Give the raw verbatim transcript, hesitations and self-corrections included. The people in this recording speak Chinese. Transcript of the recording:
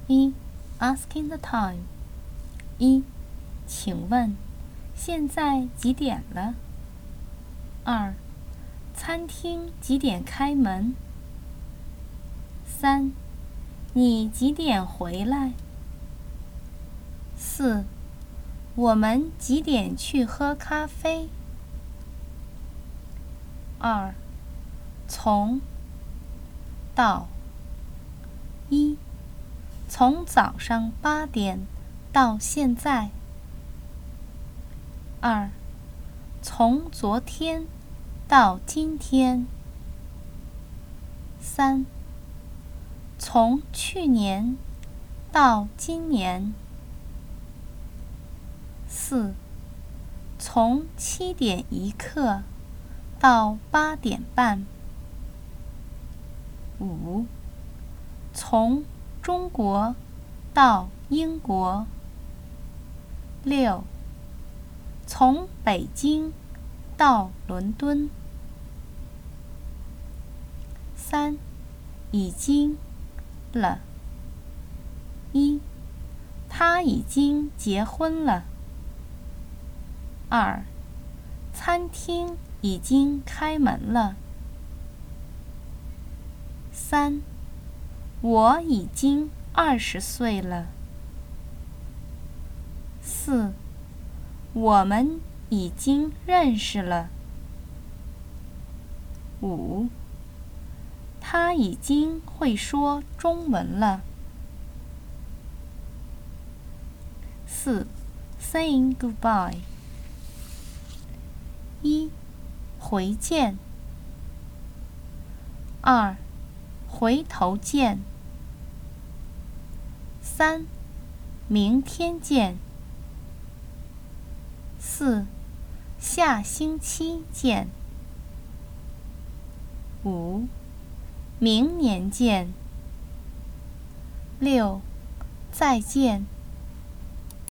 一 Asking the time。一，请问现在几点了？二，餐厅几点开门？三，你几点回来？四，我们几点去喝咖啡？二，从到。一，从早上八点到现在。二，从昨天到今天。三，从去年到今年。四，从七点一刻到八点半。五，从中国到英国。六，从北京到伦敦。三，已经了。一，他已经结婚了。二，餐厅已经开门了。三，我已经二十岁了。四，我们已经认识了。五，他已经会说中文了。四 ，saying goodbye。一，回见。二，回头见。三，明天见。四，下星期见。五，明年见。六，再见。